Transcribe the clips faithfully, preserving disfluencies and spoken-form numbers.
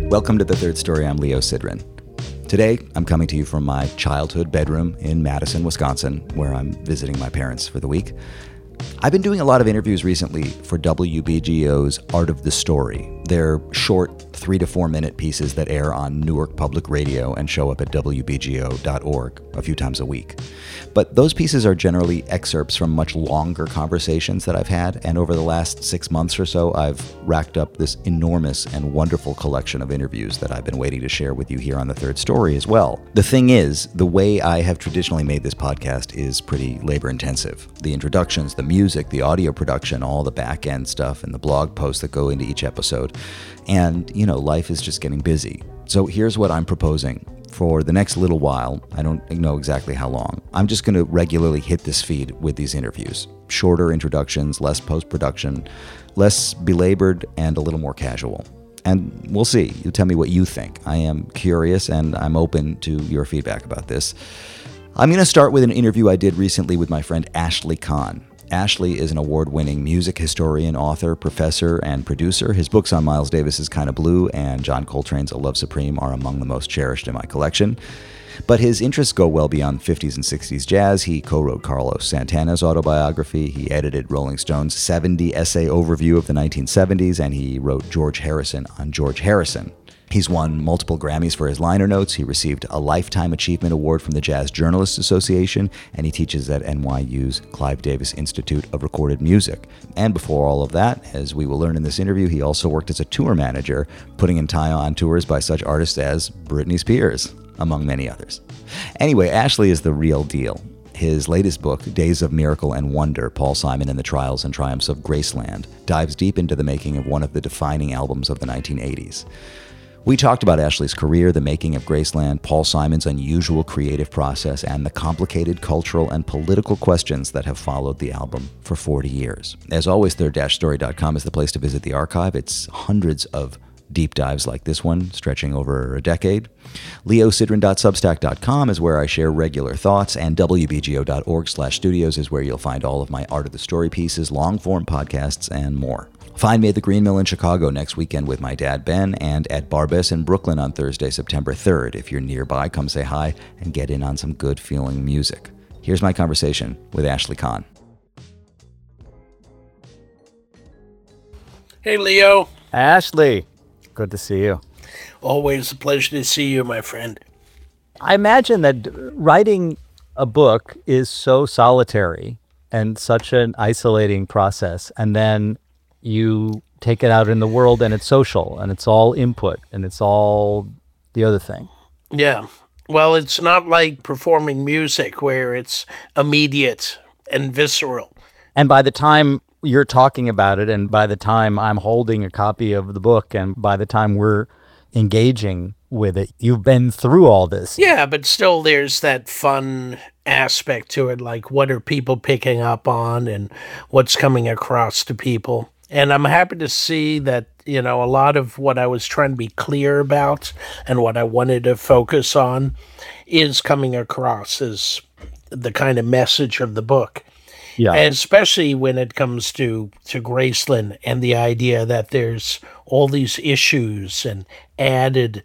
Welcome to The Third Story. I'm Leo Sidran. Today, I'm coming to you from my childhood bedroom in Madison, Wisconsin, where I'm visiting my parents for the week. I've been doing a lot of interviews recently for W B G O's Art of the Story. They're short, three to four minute pieces that air on Newark Public Radio and show up at W B G O dot org a few times a week. But those pieces are generally excerpts from much longer conversations that I've had, and over the last six months or so, I've racked up this enormous and wonderful collection of interviews that I've been waiting to share with you here on The Third Story as well. The thing is, the way I have traditionally made this podcast is pretty labor-intensive. The introductions, the music, the audio production, all the back-end stuff, and the blog posts that go into each episode. And, you know, life is just getting busy. So here's what I'm proposing. For the next little while, I don't know exactly how long, I'm just going to regularly hit this feed with these interviews. Shorter introductions, less post-production, less belabored, and a little more casual. And we'll see. You tell me what you think. I am curious, and I'm open to your feedback about this. I'm going to start with an interview I did recently with my friend Ashley Kahn. Ashley is an award-winning music historian, author, professor, and producer. His books on Miles Davis's Kinda Blue and John Coltrane's A Love Supreme are among the most cherished in my collection. But his interests go well beyond fifties and sixties jazz. He co-wrote Carlos Santana's autobiography, he edited Rolling Stone's seventy-essay overview of the nineteen seventies, and he wrote George Harrison on George Harrison. He's won multiple Grammys for his liner notes. He received a Lifetime Achievement Award from the Jazz Journalists Association, and he teaches at N Y U's Clive Davis Institute of Recorded Music. And before all of that, as we will learn in this interview, he also worked as a tour manager, putting in tie on tours by such artists as Britney Spears, among many others. Anyway, Ashley is the real deal. His latest book, Days of Miracle and Wonder, Paul Simon and the Trials and Triumphs of Graceland, dives deep into the making of one of the defining albums of the nineteen eighties. We talked about Ashley's career, the making of Graceland, Paul Simon's unusual creative process, and the complicated cultural and political questions that have followed the album for forty years. As always, third story dot com is the place to visit the archive. It's hundreds of deep dives like this one, stretching over a decade. leo sidran dot substack dot com is where I share regular thoughts, and W B G O dot org slash studios is where you'll find all of my Art of the Story pieces, long-form podcasts, and more. Find me at the Green Mill in Chicago next weekend with my dad, Ben, and at Barbess in Brooklyn on Thursday, September third. If you're nearby, come say hi and get in on some good-feeling music. Here's my conversation with Ashley Kahn. Hey, Leo. Ashley, good to see you. Always a pleasure to see you, my friend. I imagine that writing a book is so solitary and such an isolating process, and then you take it out in the world and it's social and it's all input and it's all the other thing. Yeah. Well, it's not like performing music where it's immediate and visceral. And by the time you're talking about it, and by the time I'm holding a copy of the book, and by the time we're engaging with it, you've been through all this. Yeah, but still there's that fun aspect to it, like what are people picking up on and what's coming across to people. And I'm happy to see that, you know, a lot of what I was trying to be clear about and what I wanted to focus on is coming across as the kind of message of the book. Yeah. And especially when it comes to, to Graceland and the idea that there's all these issues and added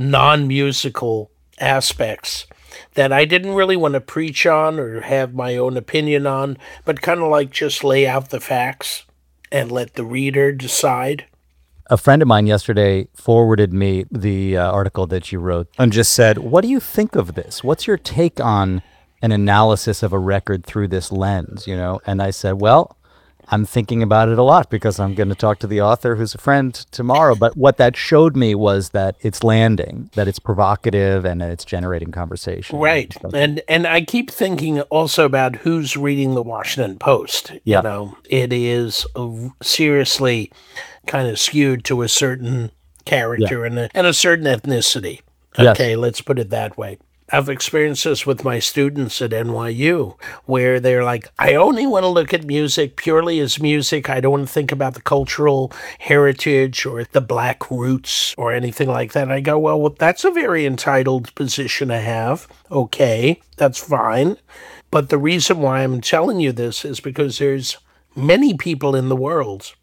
non-musical aspects that I didn't really want to preach on or have my own opinion on, but kind of like just lay out the facts and let the reader decide. A friend of mine yesterday forwarded me the uh, article that you wrote and just said, what do you think of this? What's your take on an analysis of a record through this lens, you know? And I said, well, I'm thinking about it a lot because I'm going to talk to the author who's a friend tomorrow. But what that showed me was that it's landing, that it's provocative, and that it's generating conversation. Right. And and I keep thinking also about who's reading the Washington Post. Yeah. You know, it is seriously kind of skewed to a certain character yeah. and, a, and a certain ethnicity. Okay, yes. Let's put it that way. I've experienced this with my students at N Y U, where they're like, I only want to look at music purely as music. I don't want to think about the cultural heritage or the Black roots or anything like that. And I go, well, well, that's a very entitled position to have. Okay, that's fine. But the reason why I'm telling you this is because there's many people in the world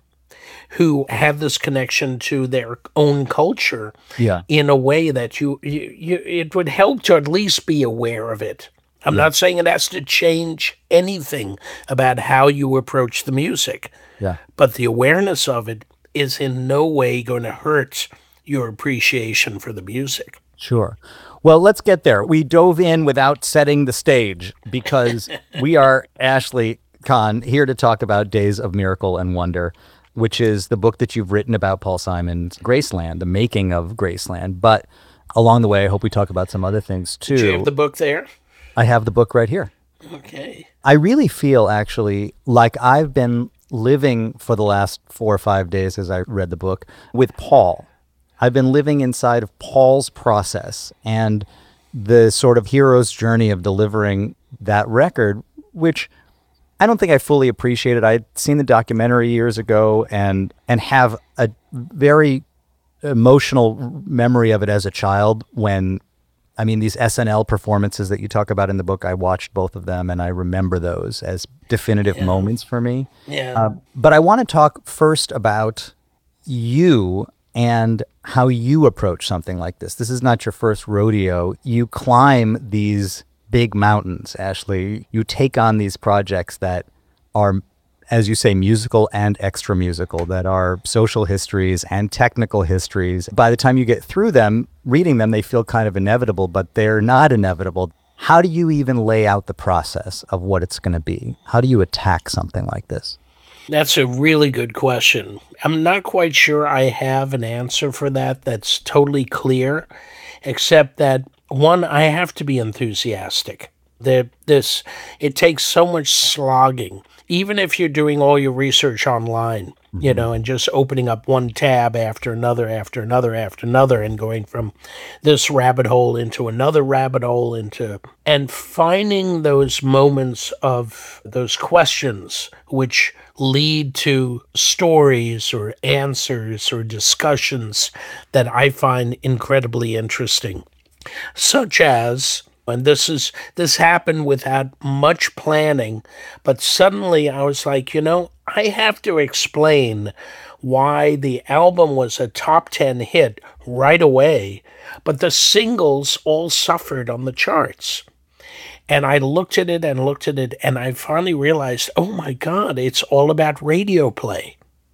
who have this connection to their own culture yeah. in a way that you, you, you it would help to at least be aware of it. I'm yeah. not saying it has to change anything about how you approach the music, yeah. but the awareness of it is in no way going to hurt your appreciation for the music. Sure. Well, let's get there. We dove in without setting the stage because we are, Ashley Kahn, here to talk about Days of Miracle and Wonder, which is the book that you've written about Paul Simon's Graceland, the making of Graceland. But along the way, I hope we talk about some other things too. Do you have the book there? I have the book right here. Okay. I really feel actually like I've been living for the last four or five days as I read the book with Paul. I've been living inside of Paul's process and the sort of hero's journey of delivering that record, which I don't think I fully appreciated. I'd seen the documentary years ago and and have a very emotional memory of it as a child when, I mean, these S N L performances that you talk about in the book, I watched both of them and I remember those as definitive yeah. moments for me. Yeah. Uh, but I want to talk first about you and how you approach something like this. This is not your first rodeo. You climb these big mountains, Ashley. You take on these projects that are, as you say, musical and extra musical, that are social histories and technical histories. By the time you get through them, reading them, they feel kind of inevitable, but they're not inevitable. How do you even lay out the process of what it's going to be? How do you attack something like this? That's a really good question. I'm not quite sure I have an answer for that that's totally clear, except that, one, I have to be enthusiastic. The, this, it takes so much slogging, even if you're doing all your research online, mm-hmm. you know, and just opening up one tab after another, after another, after another, and going from this rabbit hole into another rabbit hole into, and finding those moments of those questions which lead to stories or answers or discussions that I find incredibly interesting, such as, and this is this happened without much planning, but suddenly I was like, you know, I have to explain why the album was a top ten hit right away, but the singles all suffered on the charts. And I looked at it and looked at it, and I finally realized, oh my God, it's all about radio play.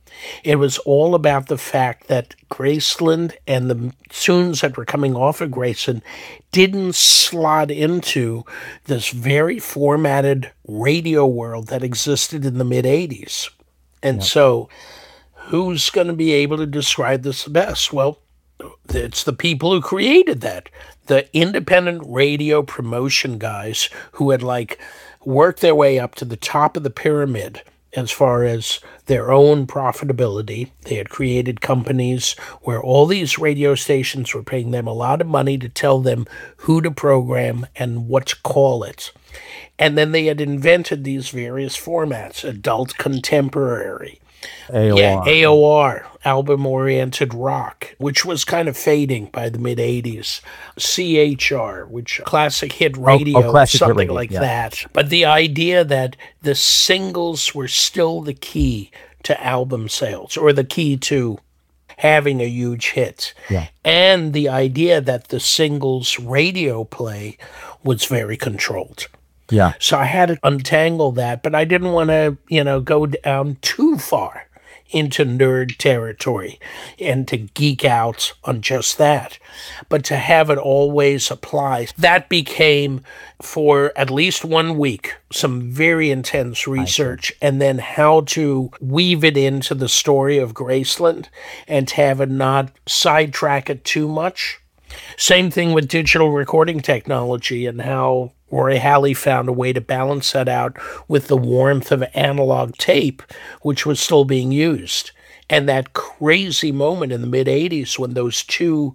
It was all about the fact that Graceland and the tunes that were coming off of Graceland didn't slot into this very formatted radio world that existed in the mid-eighties. And yeah. so who's going to be able to describe this the best? Well, it's the people who created that. The independent radio promotion guys who had like worked their way up to the top of the pyramid as far as their own profitability. They had created companies where all these radio stations were paying them a lot of money to tell them who to program and what to call it. And then they had invented these various formats: adult contemporary, A O R. Yeah, A O R, album-oriented rock, which was kind of fading by the mid-eighties. C H R, which classic hit radio, oh, oh, classic something hit radio, like yeah. that. But the idea that the singles were still the key to album sales, or the key to having a huge hit. Yeah. And the idea that the singles radio play was very controlled. Yeah. So I had to untangle that, but I didn't want to, you know, go down too far into nerd territory and to geek out on just that, but to have it always apply. That became, for at least one week, some very intense research, and then how to weave it into the story of Graceland and to have it not sidetrack it too much. Same thing with digital recording technology and how Roy Halley found a way to balance that out with the warmth of analog tape, which was still being used. And that crazy moment in the mid-eighties when those two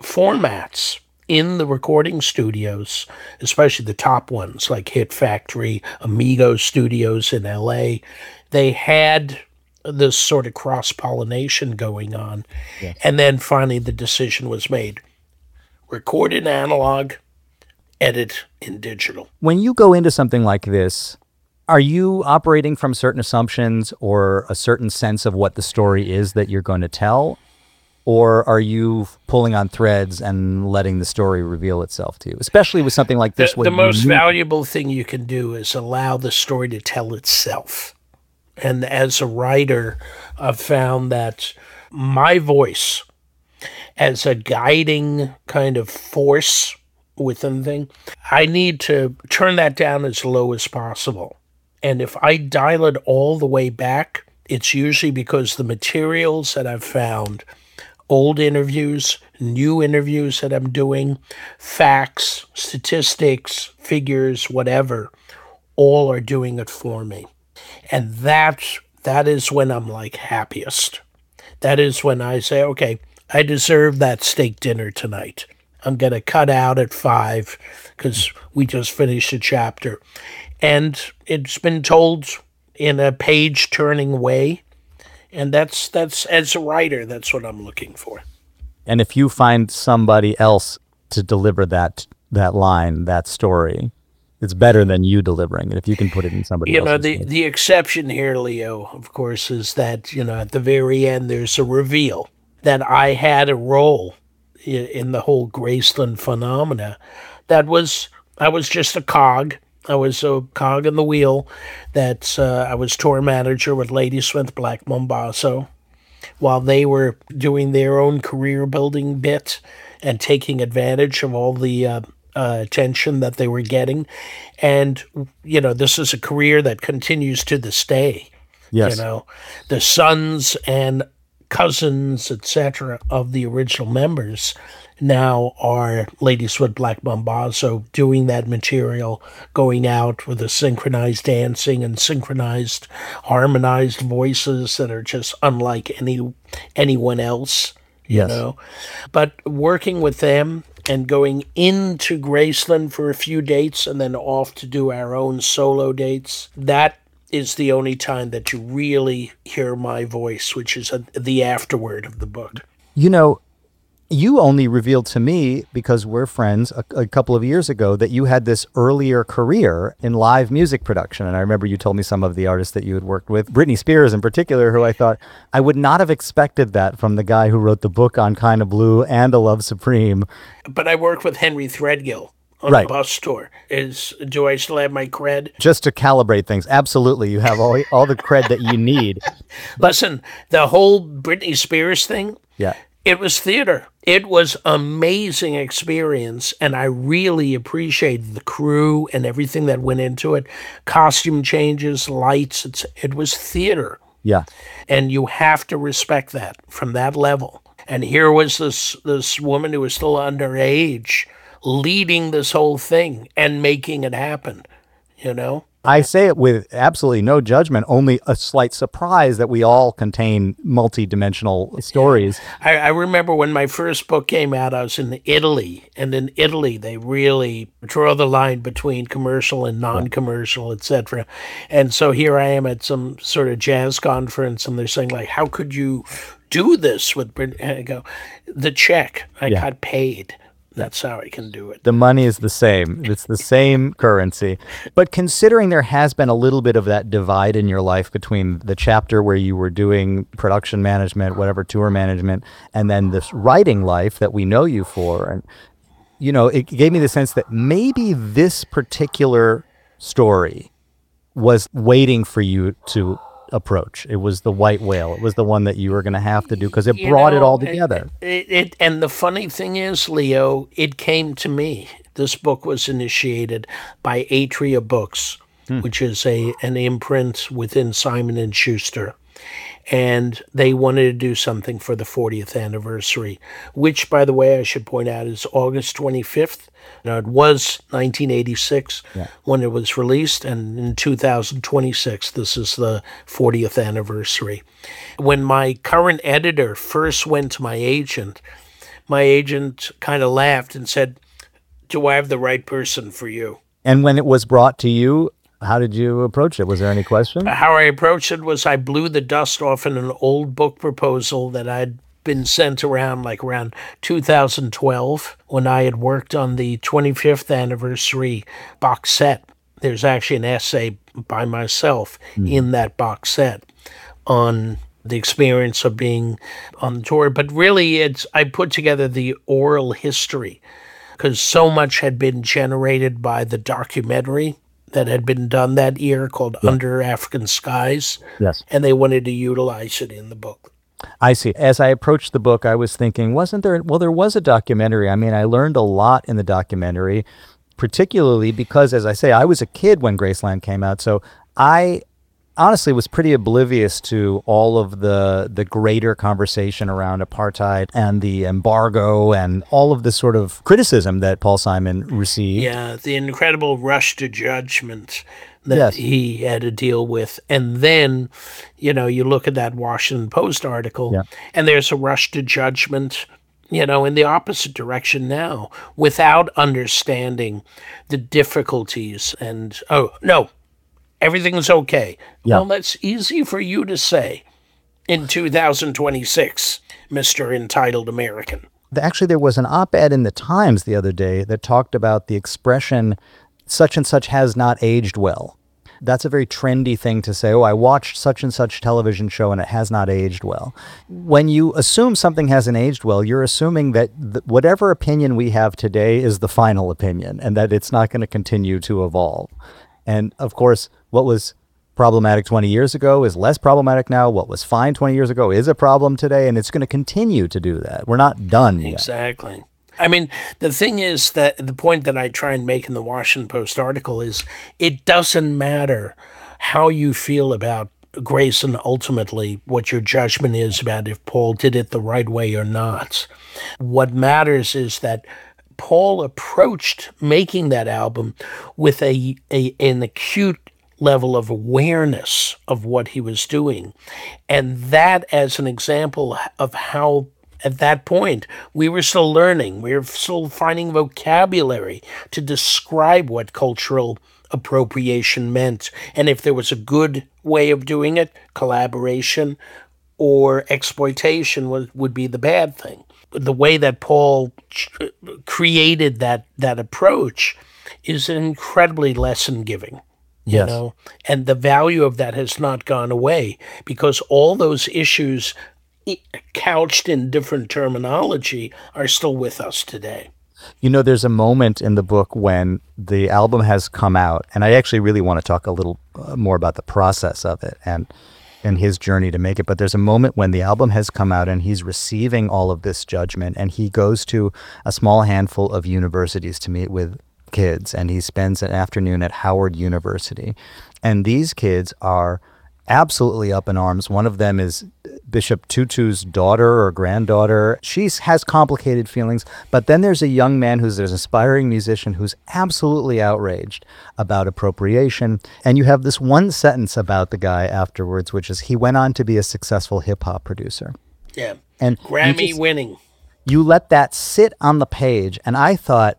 formats in the recording studios, especially the top ones like Hit Factory, Amigo Studios in L A, they had this sort of cross-pollination going on. Yes. And then finally the decision was made. Record in analog, edit in digital. When you go into something like this, Are you operating from certain assumptions or a certain sense of what the story is that you're going to tell? Or are you pulling on threads and letting the story reveal itself to you? Especially with something like this. The, the most you... valuable thing you can do is allow the story to tell itself. And as a writer, I've found that my voice as a guiding kind of force within thing, I need to turn that down as low as possible. And if I dial it all the way back, it's usually because the materials that I've found, old interviews, new interviews that I'm doing, facts, statistics, figures, whatever, all are doing it for me. And that, that is when I'm like happiest. That is when I say, okay, I deserve that steak dinner tonight. I'm going to cut out at five because we just finished a chapter. And it's been told in a page-turning way. And that's, that's as a writer, that's what I'm looking for. And if you find somebody else to deliver that that line, that story, it's better than you delivering it if you can put it in somebody else's. You know, the, the exception here, Leo, of course, is that, you know, at the very end, there's a reveal that I had a role in, in the whole Graceland phenomena. That was, I was just a cog. I was a cog in the wheel. That uh, I was tour manager with Ladysmith Black Mambazo while they were doing their own career building bit and taking advantage of all the uh, uh, attention that they were getting. And, you know, this is a career that continues to this day. Yes. You know, the sons and cousins, et cetera, of the original members now are Ladysmith Black Mambazo doing that material, going out with the synchronized dancing and synchronized, harmonized voices that are just unlike any anyone else, you yes. know. But working with them and going into Graceland for a few dates and then off to do our own solo dates, that is the only time that you really hear my voice, which is a, the afterword of the book. You know, you only revealed to me, because we're friends, a, a couple of years ago, that you had this earlier career in live music production. And I remember you told me some of the artists that you had worked with, Britney Spears in particular, who I thought, I would not have expected that from the guy who wrote the book on Kinda Blue and A Love Supreme. But I worked with Henry Threadgill on right. a bus tour. Is do I still have my cred? Just to calibrate things. Absolutely. You have all, all the cred that you need. But, listen, the whole Britney Spears thing, yeah. It was theater. It was amazing experience, and I really appreciated the crew and everything that went into it. Costume changes, lights, it's, it was theater. Yeah. And you have to respect that from that level. And here was this this woman who was still underage leading this whole thing and making it happen, you know? I say it with absolutely no judgment, only a slight surprise that we all contain multi-dimensional stories. I, I remember when my first book came out, I was in Italy, and in Italy, they really draw the line between commercial and non-commercial, et cetera. And so here I am at some sort of jazz conference, and they're saying, like, how could you do this with Brit-? And I go, the check, I yeah. got paid. That's how I can do it. The money is the same. It's the same currency. But considering there has been a little bit of that divide in your life between the chapter where you were doing production management, whatever, tour management, and then this writing life that we know you for, and you know, it gave me the sense that maybe this particular story was waiting for you to approach. It was the white whale. It was the one that you were going to have to do because it you brought know, it all together. It, it, and the funny thing is, Leo, it came to me. This book was initiated by Atria Books, hmm. which is a an imprint within Simon and Schuster. And they wanted to do something for the fortieth anniversary, which, by the way, I should point out is August twenty-fifth. Now, it was nineteen eighty-six yeah. when it was released, and in two thousand twenty-six, this is the fortieth anniversary. When my current editor first went to my agent, my agent kind of laughed and said, do I have the right person for you? And when it was brought to you, how did you approach it? Was there any question? How I approached it was I blew the dust off in an old book proposal that I'd been sent around like around two thousand twelve when I had worked on the twenty-fifth anniversary box set. There's actually an essay by myself Mm. in that box set on the experience of being on the tour. But really, it's I put together the oral history because so much had been generated by the documentary that had been done that year called Yeah. Under African Skies, Yes. and they wanted to utilize it in the book. I see. As I approached the book, I was thinking, wasn't there? Well, there was a documentary. I mean, I learned a lot in the documentary, particularly because, as I say, I was a kid when Graceland came out. So I honestly was pretty oblivious to all of the the greater conversation around apartheid and the embargo and all of the sort of criticism that Paul Simon received. Yeah, the incredible rush to judgment that Yes. he had to deal with. And then, you know, you look at that Washington Post article, Yeah. and there's a rush to judgment, you know, in the opposite direction now, without understanding the difficulties. And, oh, no, everything's okay. Yeah. Well, that's easy for you to say in two thousand twenty-six, Mister Entitled American. Actually, there was an op-ed in the Times the other day that talked about the expression, such and such has not aged well. That's a very trendy thing to say, oh, I watched such and such television show and it has not aged well. When you assume something hasn't aged well, you're assuming that th- whatever opinion we have today is the final opinion and that it's not going to continue to evolve. And of course, what was problematic twenty years ago is less problematic now. What was fine twenty years ago is a problem today, and it's going to continue to do that. We're not done yet. Exactly. I mean, the thing is that the point that I try and make in the Washington Post article is it doesn't matter how you feel about Grayson, ultimately, what your judgment is about if Paul did it the right way or not. What matters is that Paul approached making that album with a, a an acute level of awareness of what he was doing. And that as an example of how at that point, we were still learning. We were still finding vocabulary to describe what cultural appropriation meant. And if there was a good way of doing it, collaboration or exploitation was, would be the bad thing. The way that Paul created that, that approach is incredibly lesson-giving. You Yes. know, and the value of that has not gone away because all those issues couched in different terminology are still with us today. You know, there's a moment in the book when the album has come out, and I actually really want to talk a little uh, more about the process of it and and his journey to make it. But there's a moment when the album has come out and he's receiving all of this judgment, and he goes to a small handful of universities to meet with kids, and he spends an afternoon at Howard University. And these kids are absolutely up in arms. One of them is Bishop Tutu's daughter or granddaughter. She has complicated feelings, but then there's a young man who's an aspiring musician who's absolutely outraged about appropriation. And you have this one sentence about the guy afterwards, which is he went on to be a successful hip-hop producer. Yeah. And Grammy you just- winning. You let that sit on the page, and I thought,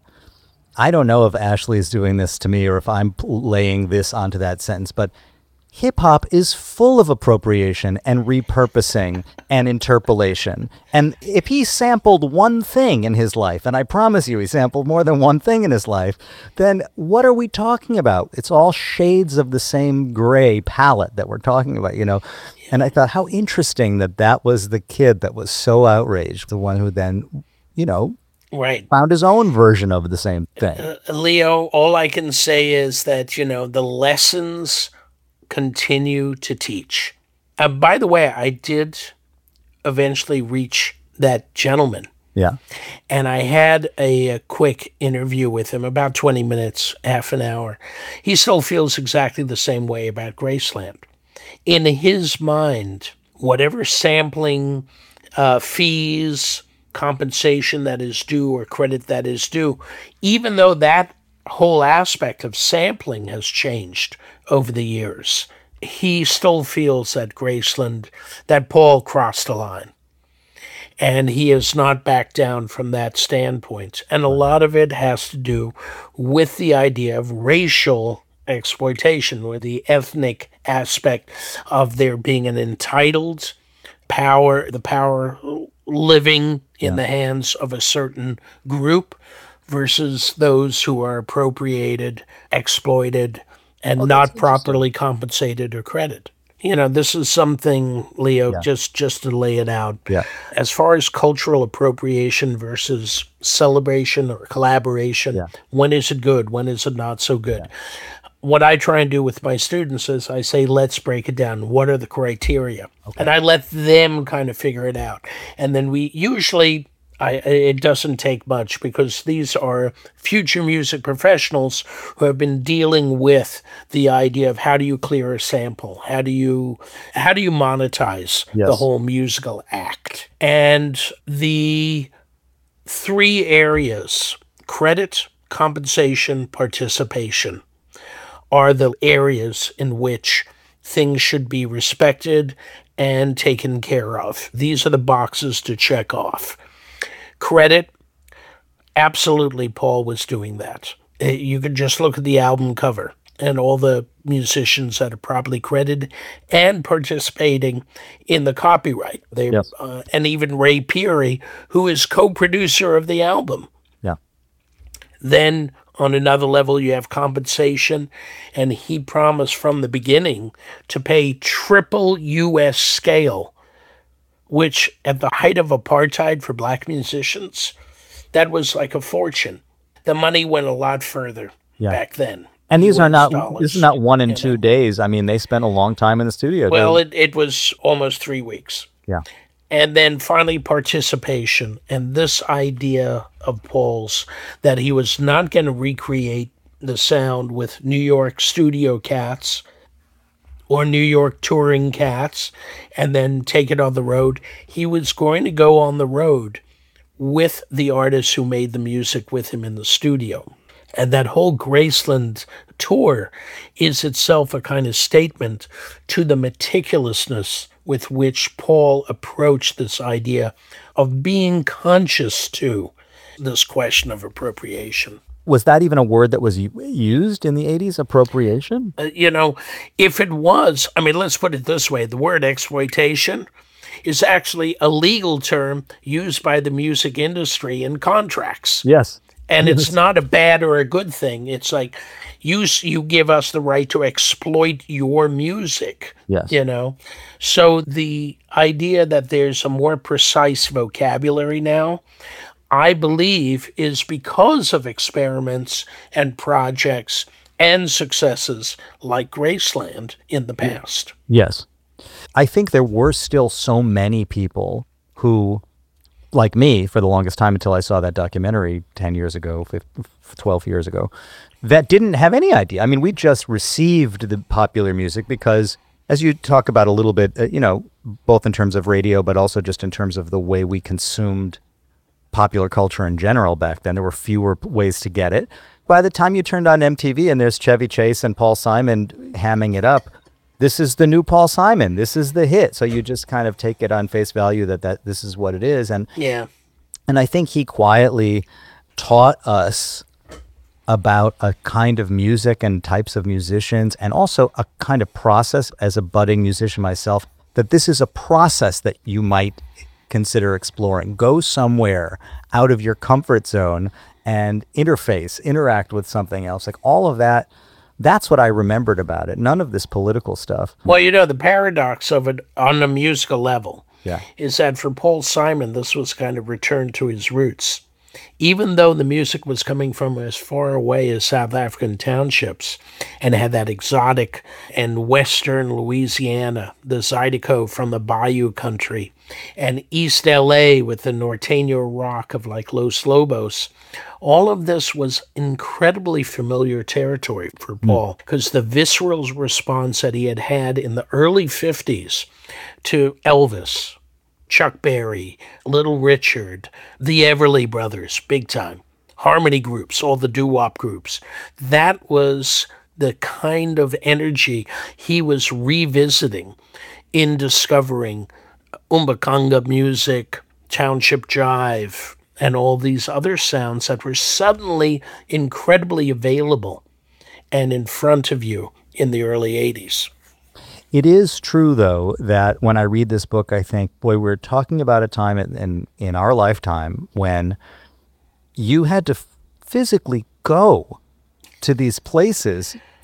I don't know if Ashley is doing this to me or if I'm laying this onto that sentence, but hip-hop is full of appropriation and repurposing and interpolation. And if he sampled one thing in his life, and I promise you he sampled more than one thing in his life, then what are we talking about? It's all shades of the same gray palette that we're talking about, you know? And I thought, how interesting that that was the kid that was so outraged, the one who then, you know, Right. found his own version of the same thing. Uh, Leo, all I can say is that, you know, the lessons continue to teach. Uh, by the way, I did eventually reach that gentleman, Yeah. and I had a, a quick interview with him, about twenty minutes, half an hour. He still feels exactly the same way about Graceland. In his mind, whatever sampling uh, fees, compensation that is due or credit that is due, even though that whole aspect of sampling has changed over the years, he still feels that Graceland, that Paul crossed a line. And he has not backed down from that standpoint. And a lot of it has to do with the idea of racial exploitation, or the ethnic aspect of there being an entitled power, the power living in Yeah. the hands of a certain group versus those who are appropriated, exploited, and Oh, not that's properly compensated or credited. You know, this is something, Leo, Yeah. just, just to lay it out. Yeah. As far as cultural appropriation versus celebration or collaboration, Yeah. when is it good? When is it not so good? What I try and do with my students is I say, let's break it down. What are the criteria? And I let them kind of figure it out. And then we usually, I, it doesn't take much because these are future music professionals who have been dealing with the idea of how do you clear a sample? How do you, how do you monetize Yes. the whole musical act? And the three areas, credit, compensation, participation, are the areas in which things should be respected and taken care of. These are the boxes to check off. Credit, absolutely, Paul was doing that. Uh, You can just look at the album cover and all the musicians that are properly credited and participating in the copyright. They, Yes. uh, and even Ray Peary, who is co-producer of the album. Yeah. Then on another level, you have compensation, and he promised from the beginning to pay triple U S scale, which at the height of apartheid for black musicians, that was like a fortune. The money went a lot further Yeah. back then. And these U S are not dollars, this is not one and you two know. days. I mean, they spent a long time in the studio. Well, They- it, it was almost three weeks. yeah. And then finally, participation. And this idea of Paul's that he was not going to recreate the sound with New York studio cats or New York touring cats and then take it on the road. He was going to go on the road with the artists who made the music with him in the studio. And that whole Graceland tour is itself a kind of statement to the meticulousness with which Paul approached this idea of being conscious to this question of appropriation. Was that even a word that was u- used in the eighties? Appropriation? Uh, you know, if it was, I mean, let's put it this way, the word exploitation is actually a legal term used by the music industry in contracts. Yes. And it's not a bad or a good thing. It's like you s- you give us the right to exploit your music. Yes. You know, so the idea that there's a more precise vocabulary now, I believe, is because of experiments and projects and successes like Graceland in the past. Yes. I think there were still so many people who, like me, for the longest time until I saw that documentary ten years ago, fifteen, twelve years ago, that didn't have any idea. I mean, we just received the popular music because, as you talk about a little bit, uh, you know, both in terms of radio, but also just in terms of the way we consumed popular culture in general back then, there were fewer ways to get it. By the time you turned on M T V and there's Chevy Chase and Paul Simon hamming it up, this is the new Paul Simon. This is the hit. So you just kind of take it on face value that, that this is what it is. And Yeah. and I think he quietly taught us about a kind of music and types of musicians, and also a kind of process as a budding musician myself, that this is a process that you might consider exploring. Go somewhere out of your comfort zone and interface, interact with something else. Like all of that, that's what I remembered about it. None of this political stuff. Well, you know, the paradox of it on a musical level Yeah. is that for Paul Simon, this was kind of return to his roots. Even though the music was coming from as far away as South African townships and had that exotic and western Louisiana, the Zydeco from the Bayou country, and East L A with the norteño rock of like Los Lobos, all of this was incredibly familiar territory for Paul because the visceral response that he had had in the early fifties to Elvis, Chuck Berry, Little Richard, the Everly Brothers, big time, harmony groups, all the doo-wop groups. That was the kind of energy he was revisiting in discovering Umbakanga music, township jive, and all these other sounds that were suddenly incredibly available and in front of you in the early eighties. It is true, though, that when I read this book, I think, boy, we're talking about a time in, in, in our lifetime when you had to physically go to these places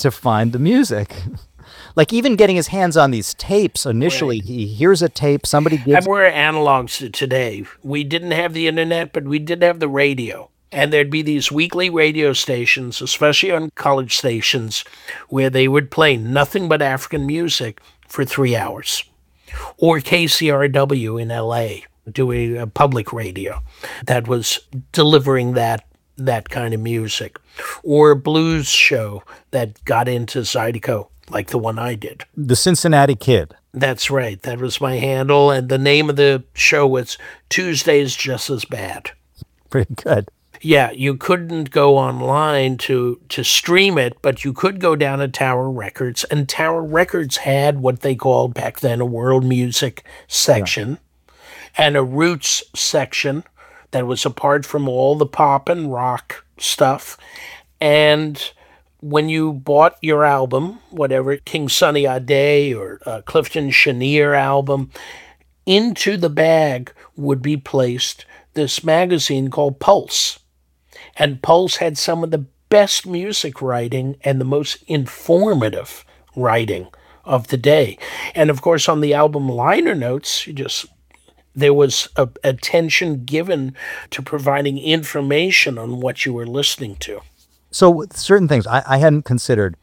to find the music. Like even getting his hands on these tapes initially, right. He hears a tape, somebody gives... And we're analogs to today. We didn't have the internet, but we did have the radio. And there'd be these weekly radio stations, especially on college stations, where they would play nothing but African music for three hours. Or K C R W in L A, doing a public radio that was delivering that that kind of music. Or a blues show that got into Zydeco, like the one I did. The Cincinnati Kid. That's right. That was my handle. And the name of the show was Tuesdays Just As Bad. Pretty good. Yeah, you couldn't go online to, to stream it, but you could go down to Tower Records. And Tower Records had what they called back then a world music section yeah. and a roots section that was apart from all the pop and rock stuff. And when you bought your album, whatever, King Sunny Ade or uh, Clifton Chenier album, into the bag would be placed this magazine called Pulse. And Pulse had some of the best music writing and the most informative writing of the day. And of course, on the album liner notes, you just there was a attention given to providing information on what you were listening to. So certain things I, I hadn't considered,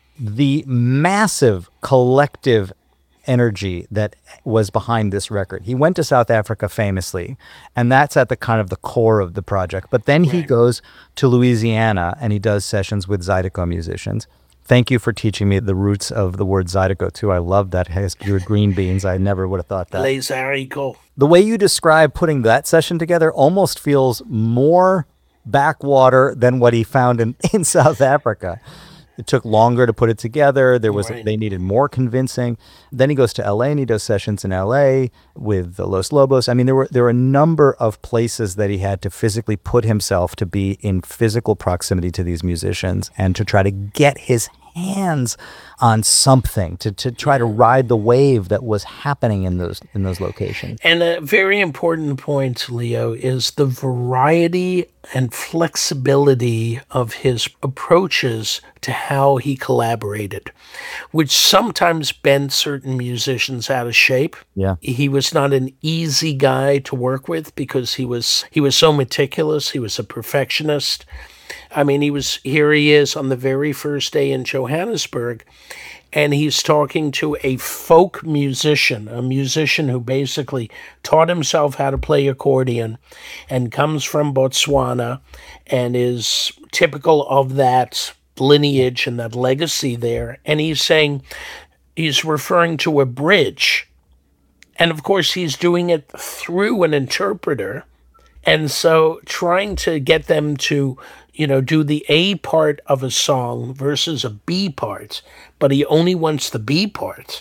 the massive collective energy that was behind this record. He went to South Africa famously, and that's at the kind of the core of the project. But then he right. goes to Louisiana and he does sessions with Zydeco musicians. Thank you for teaching me the roots of the word Zydeco too. I love that. Your green beans. I never would have thought that. Les haricots. The way you describe putting that session together almost feels more backwater than what he found in, in South Africa. It took longer to put it together. There was right. They needed more convincing. Then he goes to L A and he does sessions in L A with the Los Lobos. I mean, there were there were a number of places that he had to physically put himself to be in physical proximity to these musicians and to try to get his hands on something, to, to try to ride the wave that was happening in those in those locations. And a very important point, Leo, is the variety and flexibility of his approaches to how he collaborated, which sometimes bent certain musicians out of shape. Yeah. He was not an easy guy to work with because he was he was so meticulous. He was a perfectionist. I mean, he was here he is on the very first day in Johannesburg, and he's talking to a folk musician, a musician who basically taught himself how to play accordion and comes from Botswana and is typical of that lineage and that legacy there. And he's saying, he's referring to a bridge. And of course, he's doing it through an interpreter. And so trying to get them to, you know, do the A part of a song versus a B part, but he only wants the B part.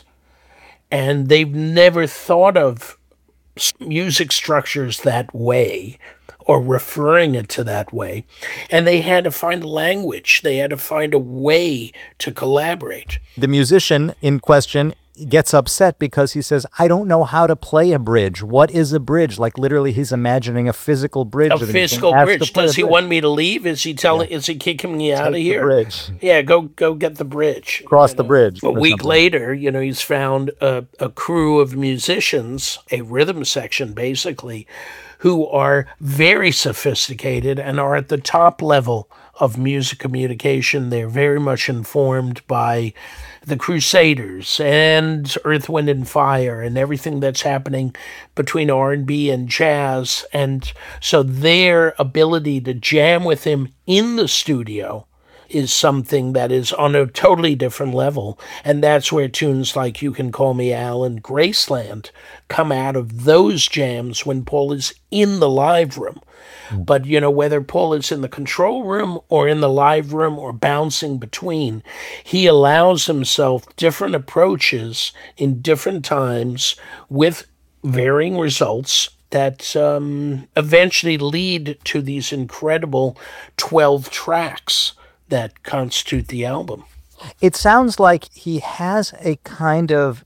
And they've never thought of music structures that way or referring it to that way. And they had to find a language. They had to find a way to collaborate. The musician in question gets upset because he says, I don't know how to play a bridge. What is a bridge? Like literally he's imagining a physical bridge. A physical bridge. Does he bridge. want me to leave? Is he telling, yeah. is he kicking me out Take of here? The bridge. Yeah, go go get the bridge. Cross you the know? bridge. A week something. later, you know, he's found a, a crew of musicians, a rhythm section basically, who are very sophisticated and are at the top level of music communication. They're very much informed by the Crusaders and Earth, Wind and Fire and everything that's happening between R and B and jazz. And so their ability to jam with him in the studio is something that is on a totally different level. And that's where tunes like You Can Call Me Al and Graceland come out of those jams when Paul is in the live room. But, you know, whether Paul is in the control room or in the live room or bouncing between, he allows himself different approaches in different times with varying results that um, eventually lead to these incredible twelve tracks that constitute the album. It sounds like he has a kind of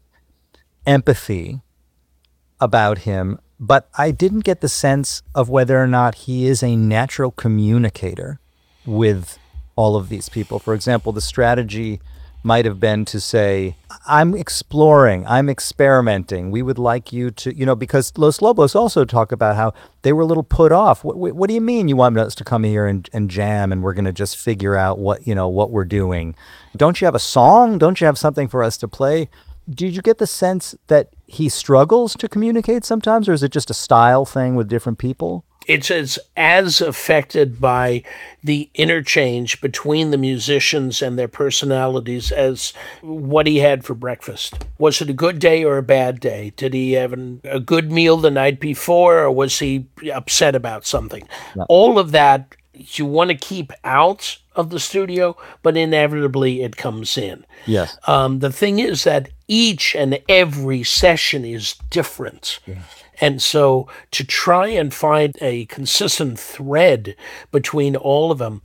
empathy about him, but I didn't get the sense of whether or not he is a natural communicator with all of these people. For example, the strategy might have been to say, I'm exploring, I'm experimenting. We would like you to, you know, because Los Lobos also talk about how they were a little put off. What, what do you mean you want us to come here and, and jam and we're going to just figure out what, you know, what we're doing? Don't you have a song? Don't you have something for us to play? Did you get the sense that he struggles to communicate sometimes, or is it just a style thing with different people? It's as, as affected by the interchange between the musicians and their personalities as what he had for breakfast. Was it a good day or a bad day? Did he have an, a good meal the night before, or was he upset about something? No. All of that you want to keep out of the studio, but inevitably it comes in. Yes. Um, the thing is that each and every session is different. Yeah. And so to try and find a consistent thread between all of them,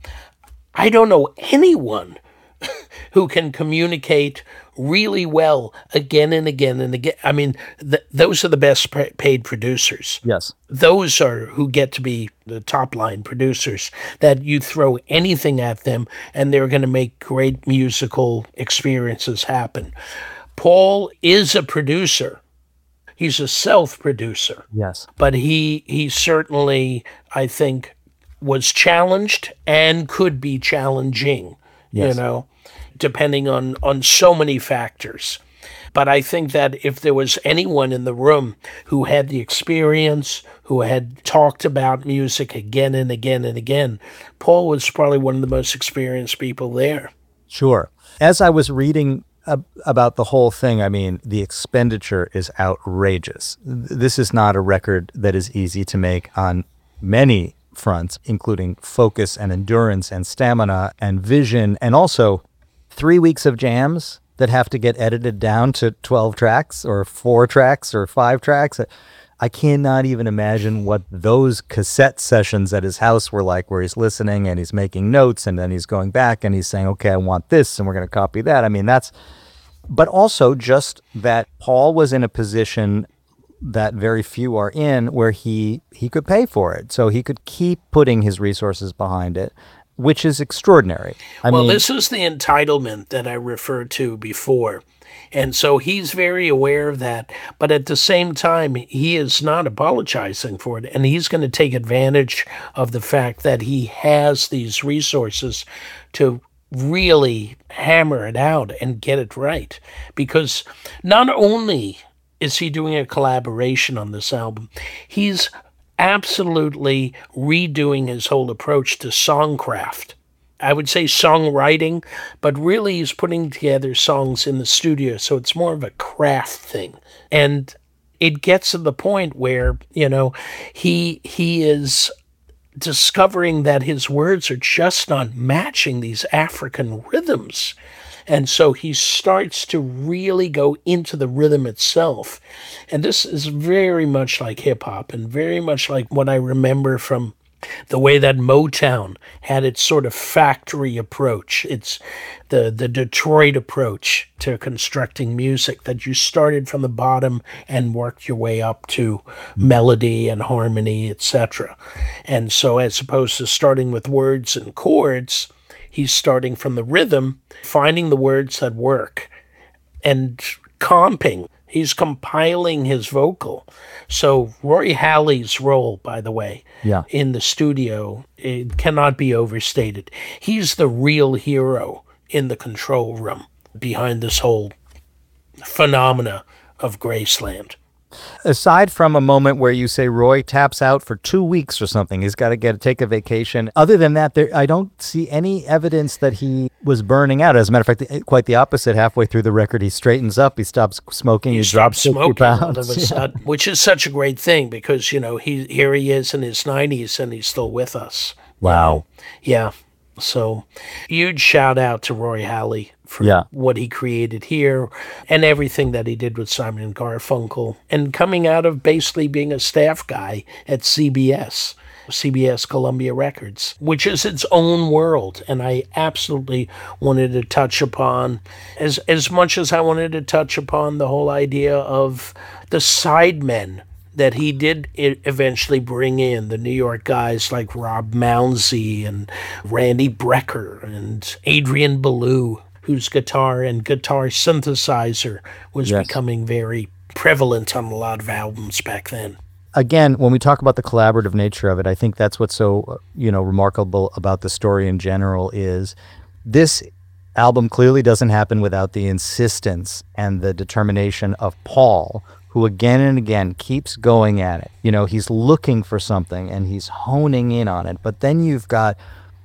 I don't know anyone who can communicate really well again and again and again. I mean, th- those are the best paid producers. Yes. Those are who get to be the top line producers, that you throw anything at them and they're going to make great musical experiences happen. Paul is a producer. He's a self-producer. Yes. But he he certainly, I think, was challenged and could be challenging, yes. you know, depending on, on so many factors. But I think that if there was anyone in the room who had the experience, who had talked about music again and again and again, Paul was probably one of the most experienced people there. Sure. As I was reading about the whole thing, I mean, the expenditure is outrageous. This is not a record that is easy to make on many fronts, including focus and endurance and stamina and vision, and also three weeks of jams that have to get edited down to twelve tracks or four tracks or five tracks. I cannot even imagine what those cassette sessions at his house were like, where he's listening and he's making notes and then he's going back and he's saying, okay, I want this and we're going to copy that. I mean, that's, but also just that Paul was in a position that very few are in, where he, he could pay for it. So he could keep putting his resources behind it, which is extraordinary. I well, mean, this is the entitlement that I referred to before. And so he's very aware of that. But at the same time, he is not apologizing for it. And he's going to take advantage of the fact that he has these resources to really hammer it out and get it right. Because not only is he doing a collaboration on this album, he's absolutely redoing his whole approach to songcraft. I would say songwriting, but really he's putting together songs in the studio, so it's more of a craft thing. And it gets to the point where, you know, he he is discovering that his words are just not matching these African rhythms. And so he starts to really go into the rhythm itself. And this is very much like hip-hop and very much like what I remember from the way that Motown had its sort of factory approach. It's the, the Detroit approach to constructing music, that you started from the bottom and worked your way up to melody and harmony, et cetera. And so as opposed to starting with words and chords, he's starting from the rhythm, finding the words that work, and comping. He's compiling his vocal. So Roy Halley's role, by the way, yeah. in the studio, it cannot be overstated. He's the real hero in the control room behind this whole phenomena of Graceland. Aside from a moment where you say Roy taps out for two weeks or something, he's got to get take a vacation. Other than that, there I don't see any evidence that he was burning out. As a matter of fact, quite the opposite. Halfway through the record, he straightens up, he stops smoking, he, he drops smoking, pounds, yeah. which is such a great thing because you know he here he is in his nineties and he's still with us. Wow. Yeah. So, huge shout out to Roy Halley for yeah. what he created here and everything that he did with Simon and Garfunkel, and coming out of basically being a staff guy at C B S, C B S Columbia Records, which is its own world. And I absolutely wanted to touch upon, as as much as I wanted to touch upon the whole idea of the sidemen that he did eventually bring in the New York guys like Rob Mounsey and Randy Brecker and Adrian Belew, whose guitar and guitar synthesizer was yes. becoming very prevalent on a lot of albums back then. Again, when we talk about the collaborative nature of it, I think that's what's so, you know, remarkable about the story in general is this album clearly doesn't happen without the insistence and the determination of Paul, who again and again keeps going at it. You know, he's looking for something and he's honing in on it. But then you've got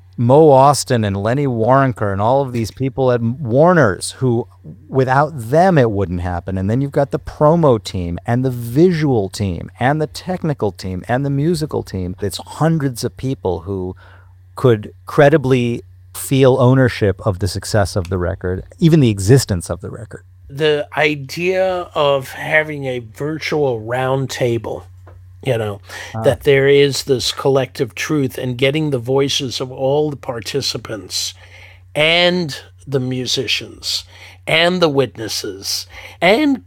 Mo Austin and Lenny Waronker and all of these people at Warner's who, without them, it wouldn't happen. And then you've got the promo team and the visual team and the technical team and the musical team. It's hundreds of people who could credibly feel ownership of the success of the record, even the existence of the record. The idea of having a virtual round table, you know, ah. that there is this collective truth and getting the voices of all the participants and the musicians and the witnesses and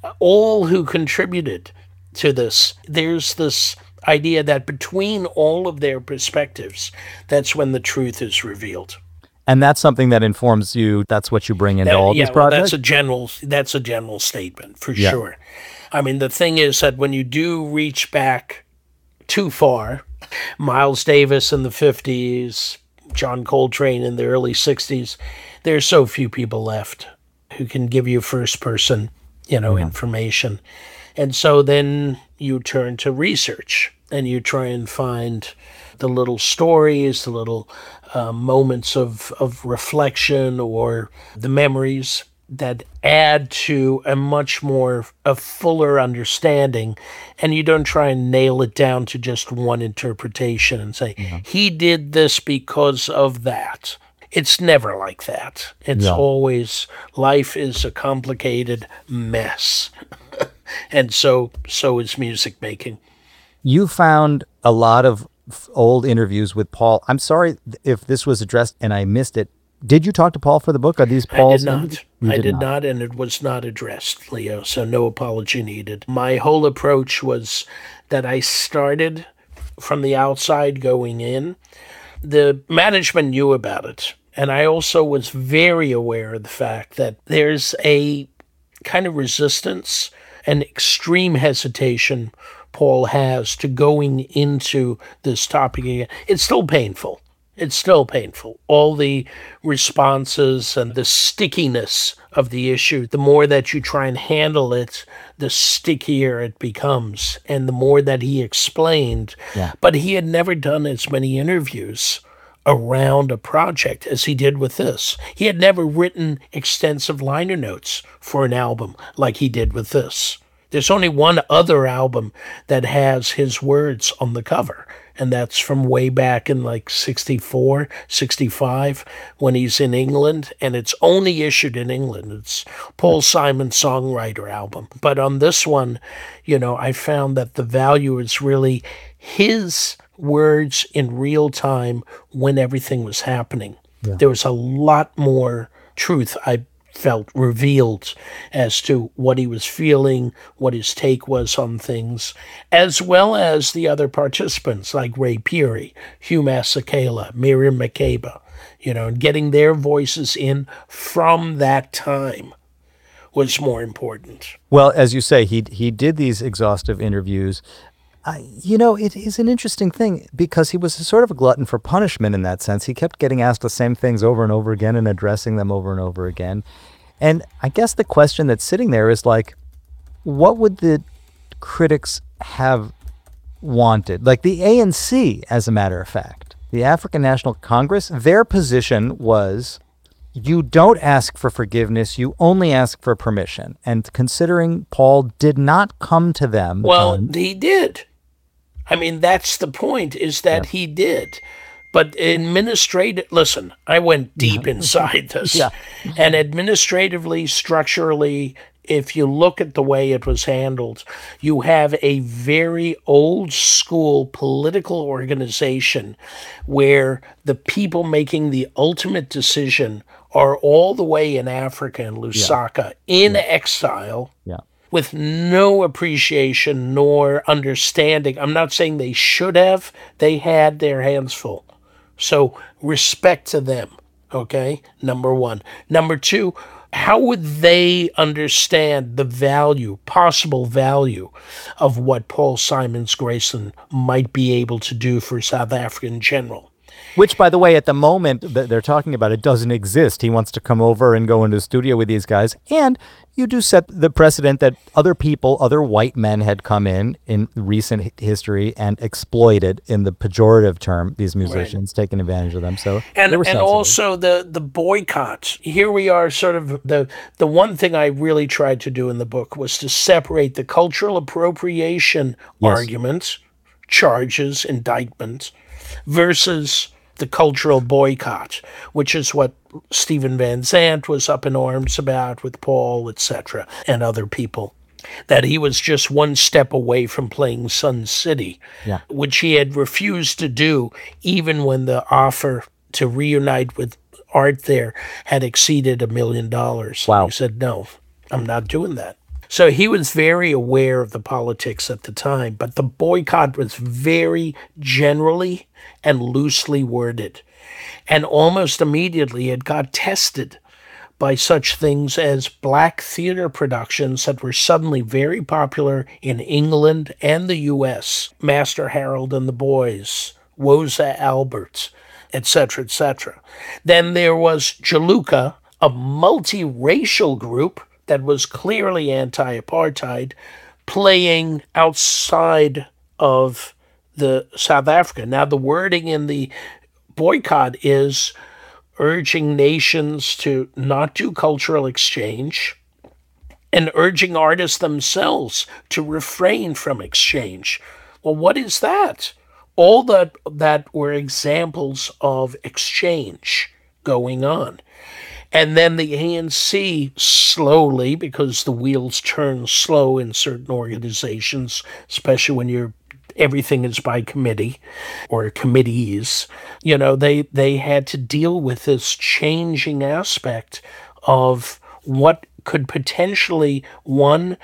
all who contributed to this. There's this idea that between all of their perspectives, that's when the truth is revealed. And that's something that informs you. That's what you bring into that, all yeah, these projects? Well, that's a general, that's a general statement, for yeah. sure. I mean, the thing is that when you do reach back too far, Miles Davis in the fifties, John Coltrane in the early sixties, there's so few people left who can give you first-person, you know, mm-hmm. information. And so then you turn to research and you try and find the little stories, the little uh, moments of, of reflection or the memories that add to a much more, a fuller understanding. And you don't try and nail it down to just one interpretation and say, mm-hmm. he did this because of that. It's never like that. It's yeah. always, life is a complicated mess. And so, so is music making. You found a lot of old interviews with Paul. I'm sorry if this was addressed and I missed it. Did you talk to Paul for the book? Are these Paul's? I did not. I did, did not. not, and it was not addressed, Leo, so no apology needed. My whole approach was that I started from the outside going in. The management knew about it, and I also was very aware of the fact that there's a kind of resistance and extreme hesitation Paul has to going into this topic again. It's still painful. It's still painful. All the responses and the stickiness of the issue, the more that you try and handle it, the stickier it becomes. And the more that he explained. Yeah. But he had never done as many interviews around a project as he did with this. He had never written extensive liner notes for an album like he did with this. There's only one other album that has his words on the cover, and that's from way back in like sixty-four, sixty-five, when he's in England, and it's only issued in England. It's Paul Simon's songwriter album. But on this one, you know, I found that the value is really his words in real time when everything was happening. Yeah. There was a lot more truth, I felt, revealed as to what he was feeling, what his take was on things, as well as the other participants like Ray Peary, Hugh Masekela, Miriam Makeba, you know, and getting their voices in from that time was more important. Well, as you say, he he did these exhaustive interviews. Uh, you know, it is an interesting thing because he was sort of a glutton for punishment in that sense. He kept getting asked the same things over and over again and addressing them over and over again. And I guess the question that's sitting there is like, what would the critics have wanted? Like the A N C, as a matter of fact, the African National Congress, their position was, you don't ask for forgiveness, you only ask for permission. And considering Paul did not come to them. Well, um, he did. I mean, that's the point, is that yeah. he did. But administrative, listen, I went deep inside this. Yeah. And administratively, structurally, if you look at the way it was handled, you have a very old school political organization where the people making the ultimate decision are all the way in Africa, in Lusaka, yeah. in yeah. exile. Yeah. with no appreciation nor understanding. I'm not saying they should have. They had their hands full. So respect to them, okay? Number one. Number two, how would they understand the value, possible value, of what Paul Simons Grayson might be able to do for South Africa in general? Which, by the way, at the moment that they're talking about, it doesn't exist. He wants to come over and go into the studio with these guys. And you do set the precedent that other people, other white men had come in in recent history and exploited, in the pejorative term, these musicians, right, taking advantage of them. So and and also the the boycott. Here we are, sort of the the one thing I really tried to do in the book was to separate the cultural appropriation yes. arguments, charges, indictments, versus the cultural boycott, which is what Steven Van Zandt was up in arms about with Paul, et cetera, and other people, that he was just one step away from playing Sun City, yeah. which he had refused to do even when the offer to reunite with Art there had exceeded a million dollars. Wow. He said, no, I'm not doing that. So he was very aware of the politics at the time, but the boycott was very generally and loosely worded. And almost immediately it got tested by such things as black theater productions that were suddenly very popular in England and the U S. Master Harold and the Boys, Woza Albert, et cetera, et cetera. Then there was Juluka, a multiracial group that was clearly anti-apartheid, playing outside of the South Africa. Now, the wording in the boycott is urging nations to not do cultural exchange and urging artists themselves to refrain from exchange. Well, what is that? All that that were examples of exchange going on. And then the A N C slowly, because the wheels turn slow in certain organizations, especially when you're everything is by committee or committees, you know, they, they had to deal with this changing aspect of what could potentially, one,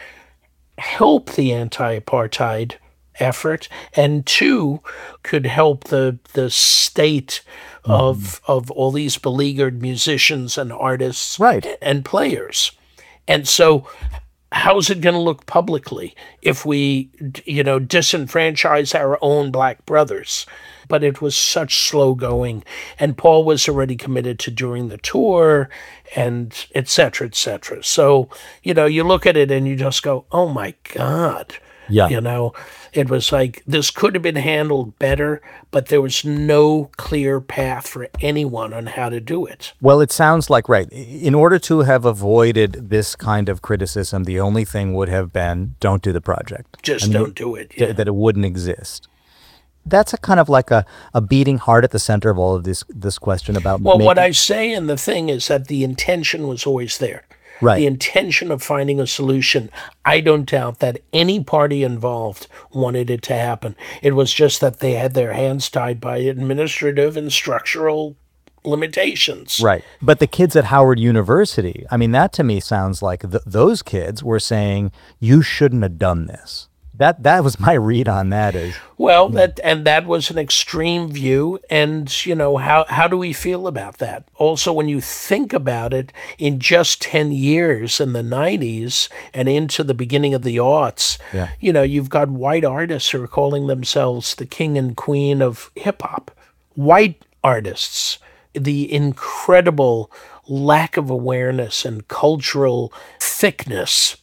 help the anti-apartheid effort, and two, could help the the state mm-hmm. of of all these beleaguered musicians and artists right. and players. And so how's it going to look publicly if we, you know, disenfranchise our own black brothers? But it was such slow going, and Paul was already committed to doing the tour, and et cetera, et cetera. So, you know, you look at it and you just go, oh my God. Yeah. You know, it was like this could have been handled better, but there was no clear path for anyone on how to do it. Well, it sounds like, right, in order to have avoided this kind of criticism, the only thing would have been don't do the project. Just and don't do it. Yeah. Th- that it wouldn't exist. That's a kind of like a, a beating heart at the center of all of this this question about... Well, making... what I say in the thing is that the intention was always there. Right. The intention of finding a solution. I don't doubt that any party involved wanted it to happen. It was just that they had their hands tied by administrative and structural limitations. Right. But the kids at Howard University, I mean, that to me sounds like th- those kids were saying, you shouldn't have done this. That that was my read on that is. Well, that and that was an extreme view. And, you know, how, how do we feel about that? Also, when you think about it, in just ten years in the nineties and into the beginning of the aughts, yeah. you know, you've got white artists who are calling themselves the king and queen of hip hop. White artists, the incredible lack of awareness and cultural thickness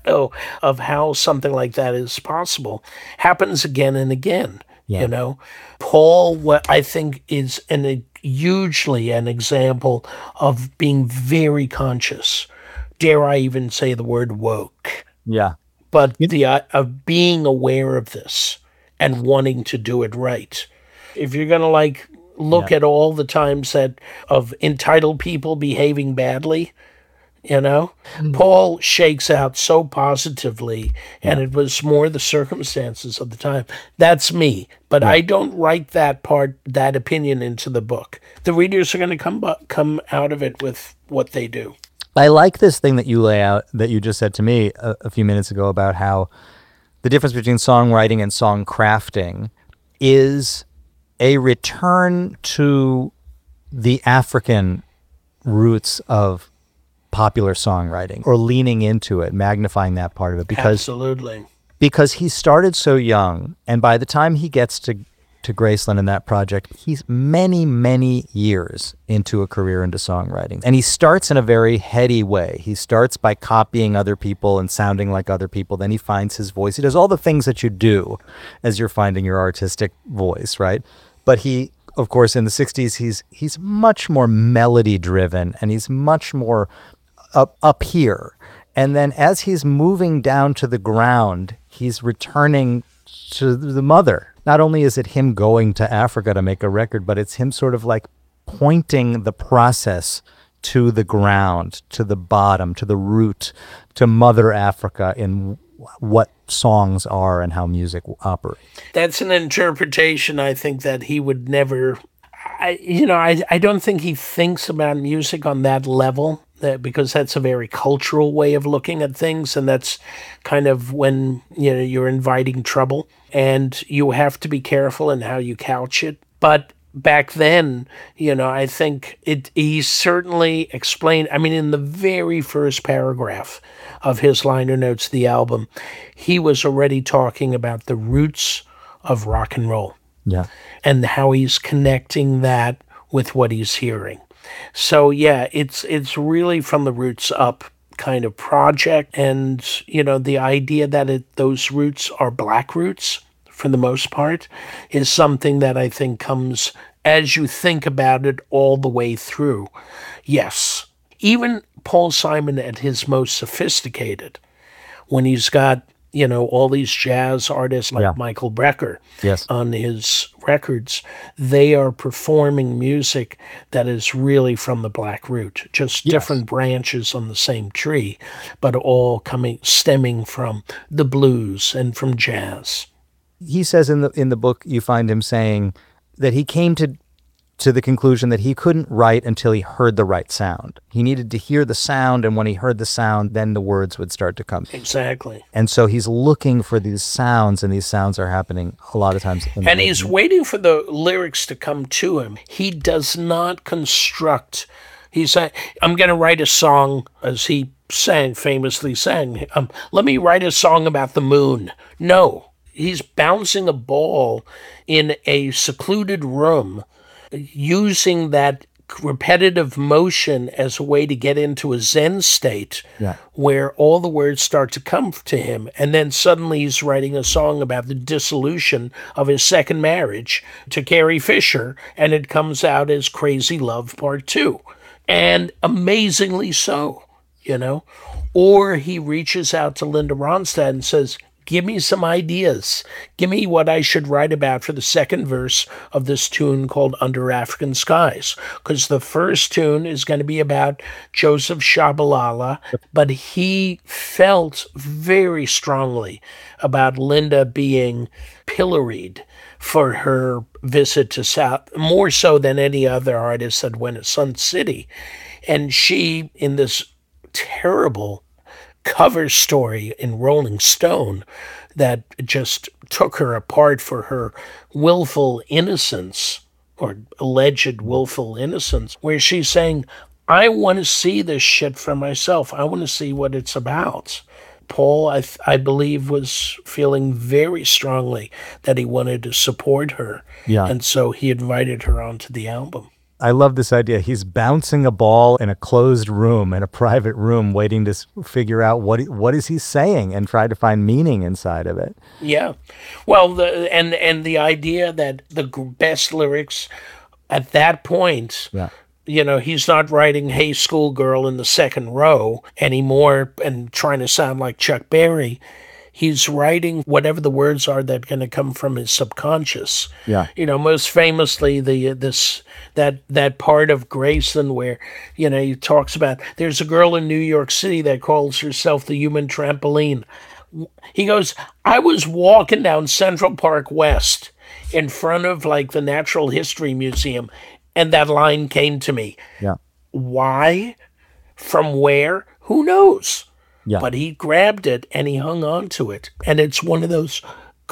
of how something like that is possible happens again and again. Yeah. You know, Paul, what I think is an, a hugely an example of being very conscious. Dare I even say the word woke? Yeah. But the uh, of being aware of this and wanting to do it right. If you're going to like look yeah. at all the times that of entitled people behaving badly, you know, mm-hmm. Paul shakes out so positively, and yeah. it was more the circumstances of the time. That's me, but yeah. I don't write that part, that opinion into the book. The readers are going to come come out of it with what they do. I like this thing that you lay out, that you just said to me a, a few minutes ago, about how the difference between songwriting and song crafting is a return to the African roots of popular songwriting, or leaning into it, magnifying that part of it. Because, Absolutely. Because he started so young, and by the time he gets to to Graceland and that project, he's many, many years into a career into songwriting. And he starts in a very heady way. He starts by copying other people and sounding like other people. Then he finds his voice. He does all the things that you do as you're finding your artistic voice, right? But he, of course, in the sixties, he's he's much more melody driven, and he's much more up up here. And then as he's moving down to the ground, he's returning to the mother. Not only is it him going to Africa to make a record, but it's him sort of like pointing the process to the ground, to the bottom, to the root, to Mother Africa in what songs are and how music operates. That's an interpretation, I think, that he would never, I, you know, I, I don't think he thinks about music on that level, that, because that's a very cultural way of looking at things, and that's kind of when, you know, you're inviting trouble, and you have to be careful in how you couch it. But back then, you know, I think it he certainly explained, I mean, in the very first paragraph of his liner notes of the album, he was already talking about the roots of rock and roll. Yeah. And how he's connecting that with what he's hearing. So yeah, it's it's really from the roots up kind of project, and you know, the idea that it, those roots are black roots for the most part is something that I think comes as you think about it all the way through. Yes, even Paul Simon at his most sophisticated, when he's got, you know, all these jazz artists like yeah. Michael Brecker yes. on his records, they are performing music that is really from the black root, just yes. different branches on the same tree, but all coming, stemming from the blues and from jazz. He says in the in the book, you find him saying that he came to to the conclusion that he couldn't write until he heard the right sound. He needed to hear the sound, and when he heard the sound, then the words would start to come. Exactly. And so he's looking for these sounds, and these sounds are happening a lot of times. In and he's waiting for the lyrics to come to him. He does not construct. He's like, I'm going to write a song, as he sang, famously sang, um, let me write a song about the moon. No. He's bouncing a ball in a secluded room, using that repetitive motion as a way to get into a Zen state yeah. where all the words start to come to him. And then suddenly he's writing a song about the dissolution of his second marriage to Carrie Fisher, and it comes out as Crazy Love Part Two. And amazingly so, you know. Or he reaches out to Linda Ronstadt and says, give me some ideas. Give me what I should write about for the second verse of this tune called Under African Skies. Because the first tune is going to be about Joseph Shabalala, but he felt very strongly about Linda being pilloried for her visit to South, more so than any other artist that went to Sun City. And she, in this terrible cover story in Rolling Stone that just took her apart for her willful innocence, or alleged willful innocence, where she's saying, I want to see this shit for myself. I want to see what it's about. Paul, I, th- I believe, was feeling very strongly that he wanted to support her. Yeah. And so he invited her onto the album. I love this idea. He's bouncing a ball in a closed room, in a private room, waiting to figure out what what is he saying and try to find meaning inside of it. Yeah. Well, the and and the idea that the best lyrics at that point, yeah. you know, he's not writing Hey Schoolgirl in the second row anymore and trying to sound like Chuck Berry. He's writing whatever the words are that are going to come from his subconscious. Yeah. You know, most famously the this that that part of Graceland where, you know, he talks about there's a girl in New York City that calls herself the human trampoline. He goes, I was walking down Central Park West in front of like the Natural History Museum, and that line came to me. Yeah. Why? From where? Who knows? Yeah. But he grabbed it and he hung on to it. And it's one of those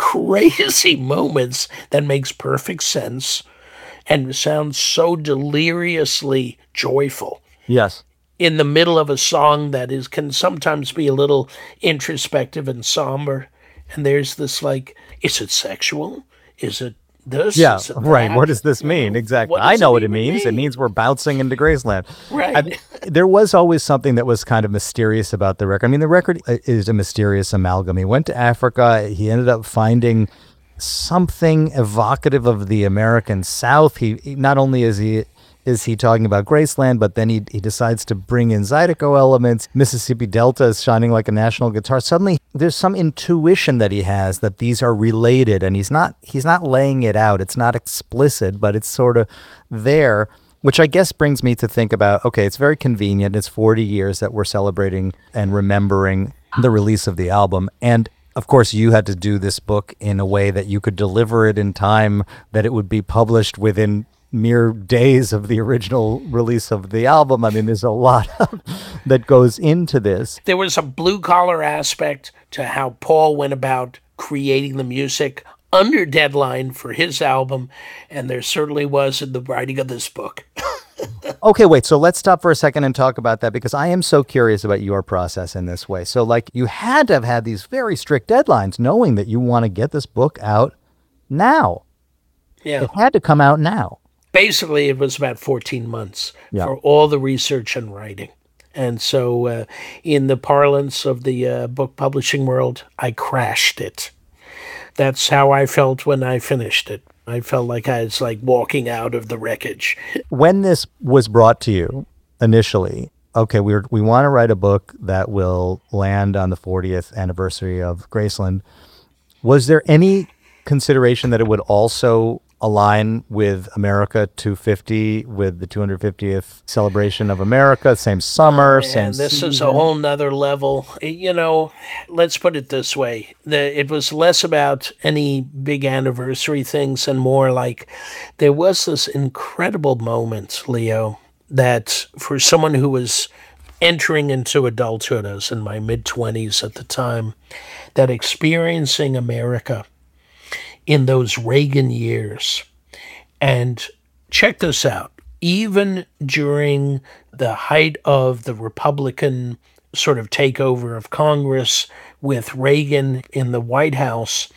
crazy moments that makes perfect sense and sounds so deliriously joyful. Yes. In the middle of a song that is can sometimes be a little introspective and somber. And there's this like, is it sexual? Is it this? Yeah, Is it right. that? What does this mean? Exactly. I know what it means. It means we're bouncing into Graceland. Right. I mean, there was always something that was kind of mysterious about the record. I mean, the record is a mysterious amalgam. He went to Africa. He ended up finding something evocative of the American South. He, he not only is he is he talking about Graceland, but then he he decides to bring in Zydeco elements. Mississippi Delta is shining like a national guitar. Suddenly, there's some intuition that he has that these are related, and he's not he's not laying it out. It's not explicit, but it's sort of there, which I guess brings me to think about, okay, it's very convenient. It's forty years that we're celebrating and remembering the release of the album. And of course, you had to do this book in a way that you could deliver it in time, that it would be published within mere days of the original release of the album. I mean, there's a lot that goes into this. There was a blue-collar aspect to how Paul went about creating the music under deadline for his album, and there certainly was in the writing of this book. Okay, wait, so let's stop for a second and talk about that, because I am so curious about your process in this way. So, like, you had to have had these very strict deadlines, knowing that you want to get this book out now. Yeah. It had to come out now. Basically, it was about fourteen months Yeah. for all the research and writing. And so, uh, in the parlance of the uh, book publishing world, I crashed it. That's how I felt when I finished it. I felt like I was like walking out of the wreckage. When this was brought to you initially, okay, we were, we want to write a book that will land on the fortieth anniversary of Graceland. Was there any consideration that it would also align with America two fifty, with the two hundred fiftieth celebration of America, same summer, same And this season? is a whole nother level. You know, let's put it this way. The, it was less about any big anniversary things and more like there was this incredible moment, Leo, that for someone who was entering into adulthood, I was in my mid-twenties at the time, that experiencing America in those Reagan years. And check this out. Even during the height of the Republican sort of takeover of Congress with Reagan in the White House,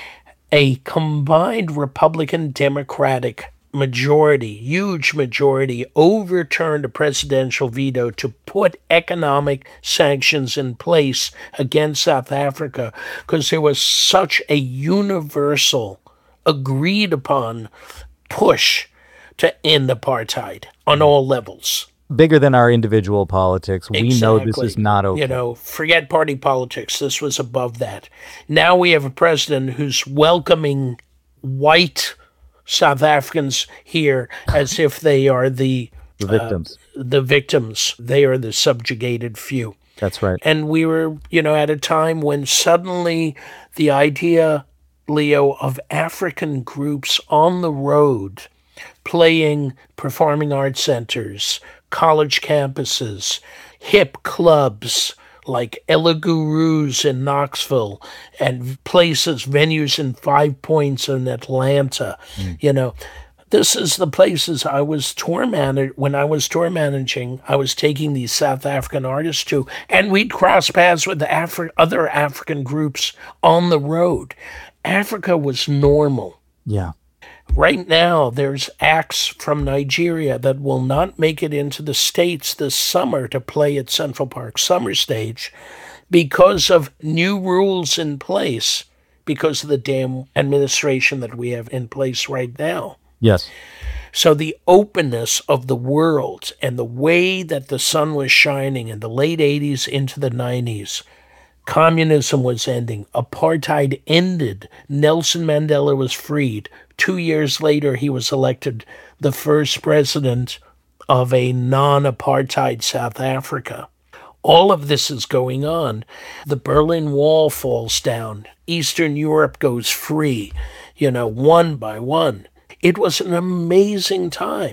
a combined Republican-Democratic majority, huge majority, overturned a presidential veto to put economic sanctions in place against South Africa because there was such a universal, agreed upon push to end apartheid on all levels. Bigger than our individual politics. We Exactly. know this is not okay. You know, forget party politics. This was above that. Now we have a president who's welcoming white South Africans here as if they are the The victims. Uh, the victims. They are the subjugated few. That's right. And we were, you know, at a time when suddenly the idea, Leo, of African groups on the road playing performing arts centers, college campuses, hip clubs, like Ella Guru's in Knoxville and places, venues in Five Points in Atlanta. Mm. You know, this is the places I was tour managed. When I was tour managing, I was taking these South African artists to, and we'd cross paths with the Afri- other African groups on the road. Africa was normal. Yeah. Right now, there's acts from Nigeria that will not make it into the States this summer to play at Central Park Summer Stage because of new rules in place, because of the damn administration that we have in place right now. Yes. So the openness of the world and the way that the sun was shining in the late eighties into the nineties, communism was ending, apartheid ended, Nelson Mandela was freed. Two years later, he was elected the first president of a non-apartheid South Africa. All of this is going on. The Berlin Wall falls down. Eastern Europe goes free, you know, one by one. It was an amazing time.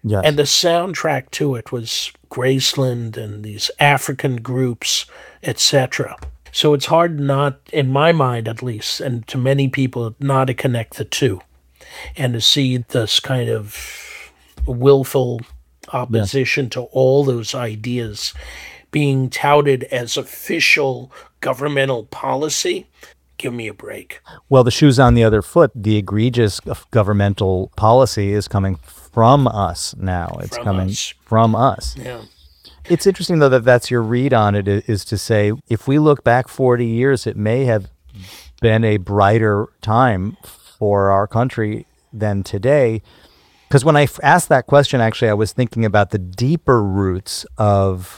Yes. And the soundtrack to it was Graceland and these African groups, et cetera. So it's hard not, in my mind at least, and to many people, not to connect the two and to see this kind of willful opposition yes. to all those ideas being touted as official governmental policy. Give me a break. Well, the shoe's on the other foot. The egregious governmental policy is coming from us now. It's from coming us. from us. Yeah. It's interesting, though, that that's your read on it, is to say, if we look back forty years, it may have been a brighter time for our country than today. Because when I asked that question, actually, I was thinking about the deeper roots of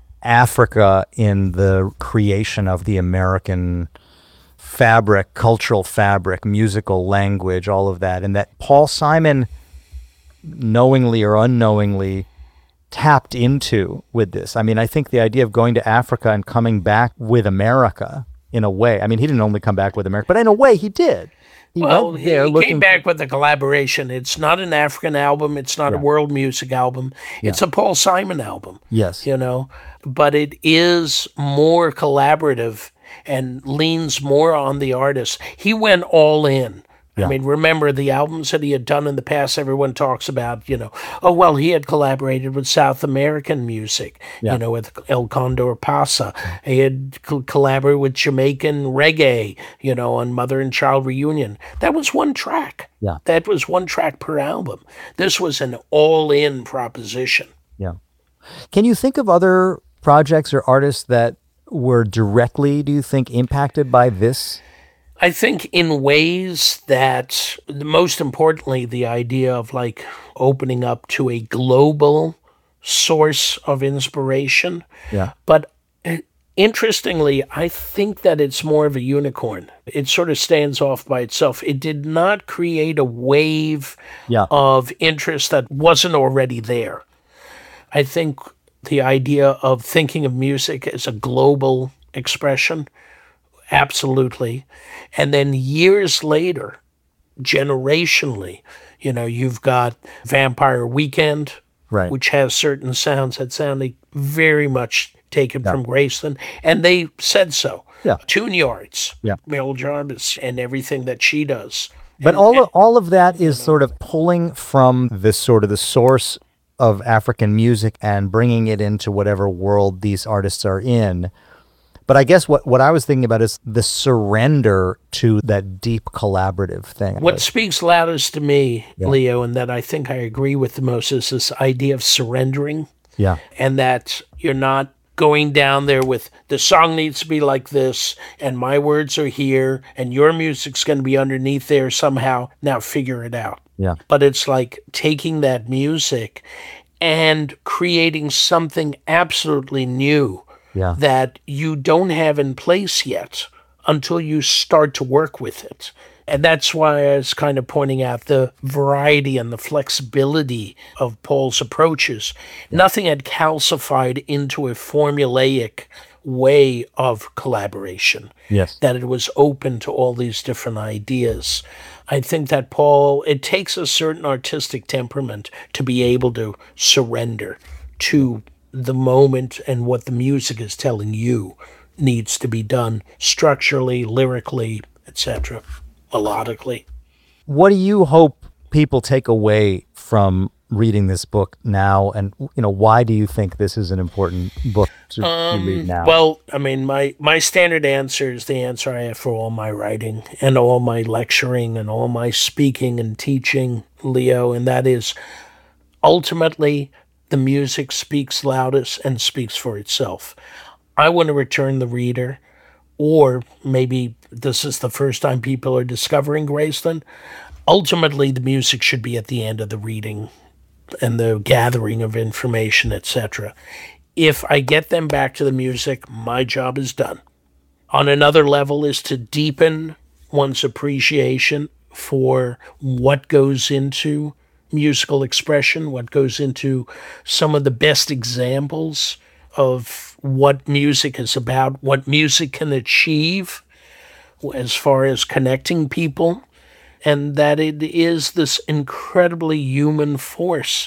Africa in the creation of the American fabric, cultural fabric, musical language, all of that, and that Paul Simon, knowingly or unknowingly, tapped into with this. I mean, I think the idea of going to Africa and coming back with America, in a way, I mean, he didn't only come back with America, but in a way he did. He well, went there he looking came back with a collaboration. It's not an African album. It's not Yeah. a world music album. It's Yeah. a Paul Simon album. Yes. You know, but it is more collaborative and leans more on the artist. He went all in. Yeah. I mean, remember the albums that he had done in the past, everyone talks about, you know, oh, well, he had collaborated with South American music, Yeah. you know, with El Condor Pasa. He had co- collaborated with Jamaican reggae, you know, on Mother and Child Reunion. That was one track. Yeah. That was one track per album. This was an all-in proposition. Yeah. Can you think of other projects or artists that were directly, do you think, impacted by this? I think in ways that, most importantly, the idea of like opening up to a global source of inspiration. Yeah. But uh, interestingly, I think that it's more of a unicorn. It sort of stands off by itself. It did not create a wave Yeah. of interest that wasn't already there. I think the idea of thinking of music as a global expression, absolutely. And then years later, generationally, you know, you've got Vampire Weekend, Right. which has certain sounds that sound very much taken Yeah. from Graceland, and they said so. Yeah. Tune Yards, Yeah. Mel Jarvis, and everything that she does. But And- all of, all of that is sort of pulling from this sort of the source of African music and bringing it into whatever world these artists are in. But I guess what, what I was thinking about is the surrender to that deep collaborative thing. What speaks loudest to me, Yeah. Leo, and that I think I agree with the most is this idea of surrendering, Yeah. and that you're not going down there with the song needs to be like this, and my words are here, and your music's going to be underneath there somehow. Now figure it out. Yeah. But it's like taking that music and creating something absolutely new Yeah. that you don't have in place yet until you start to work with it. And that's why I was kind of pointing out the variety and the flexibility of Paul's approaches. Nothing had calcified into a formulaic way of collaboration, Yes. that it was open to all these different ideas. I think that Paul, it takes a certain artistic temperament to be able to surrender to the moment and what the music is telling you needs to be done structurally, lyrically, et cetera, melodically. What do you hope people take away from reading this book now? And, you know, why do you think this is an important book to, to read now? Well, I mean, my, my standard answer is the answer I have for all my writing and all my lecturing and all my speaking and teaching, Leo, and that is ultimately the music speaks loudest and speaks for itself. I want to return the reader, or maybe this is the first time people are discovering Graceland. Ultimately, the music should be at the end of the reading and the gathering of information, et cetera. If I get them back to the music, my job is done. On another level is to deepen one's appreciation for what goes into musical expression, what goes into some of the best examples of what music is about, what music can achieve as far as connecting people, and that it is this incredibly human force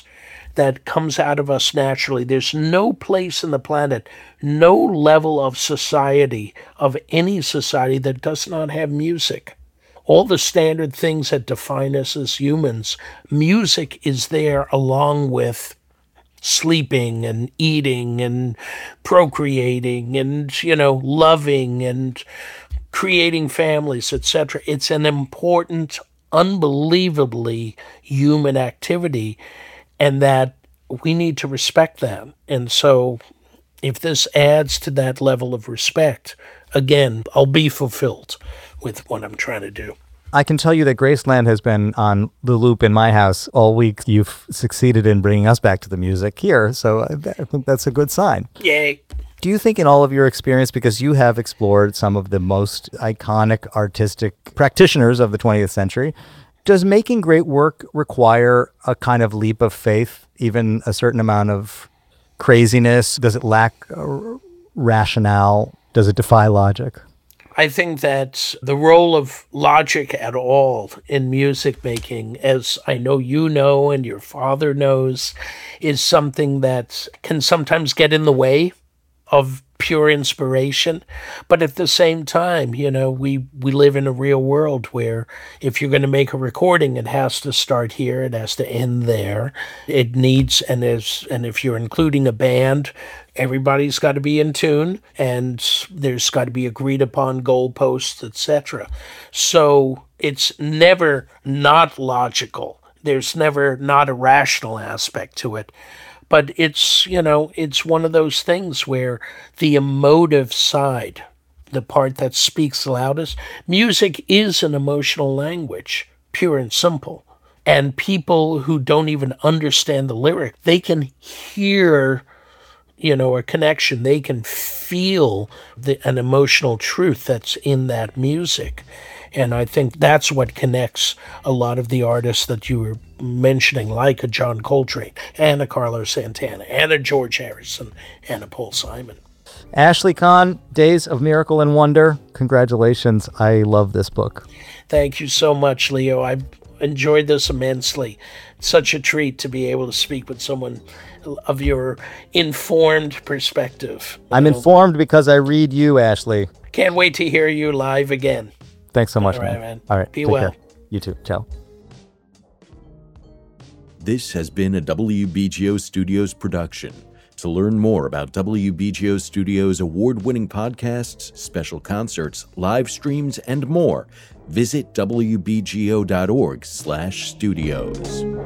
that comes out of us naturally. There's no place in the planet, no level of society, of any society, that does not have music. All the standard things that define us as humans, music is there along with sleeping and eating and procreating and, you know, loving and creating families, et cetera. It's an important, unbelievably human activity, and that we need to respect that. And so if this adds to that level of respect, again, I'll be fulfilled with what I'm trying to do. I can tell you that Graceland has been on the loop in my house all week. You've succeeded in bringing us back to the music here, so I think that's a good sign. Yay. Do you think in all of your experience, because you have explored some of the most iconic artistic practitioners of the twentieth century, does making great work require a kind of leap of faith, even a certain amount of craziness? Does it lack uh, rationale? Does it defy logic? I think that the role of logic at all in music making, as I know you know and your father knows, is something that can sometimes get in the way of pure inspiration. But at the same time, you know, we, we live in a real world where if you're going to make a recording, it has to start here, it has to end there. It needs, and as, and if you're including a band, everybody's got to be in tune, and there's got to be agreed upon goalposts, et cetera. So it's never not logical. There's never not a rational aspect to it. But it's, you know, it's one of those things where the emotive side, the part that speaks loudest, music is an emotional language, pure and simple. And people who don't even understand the lyric, they can hear, you know, a connection. They can feel the, an emotional truth that's in that music. And I think that's what connects a lot of the artists that you were mentioning, like a John Coltrane and a Carlos Santana and a George Harrison and a Paul Simon. Ashley Kahn, Days of Miracle and Wonder. Congratulations. I love this book. Thank you so much, Leo. I've enjoyed this immensely. It's such a treat to be able to speak with someone of your informed perspective. I'm know? informed because I read you, Ashley. Can't wait to hear you live again. Thanks so much, All right, man. man. All right. Be well. Care. You too. Ciao. This has been a W B G O Studios production. To learn more about W B G O Studios' award-winning podcasts, special concerts, live streams, and more, visit w b g o dot org slash studios.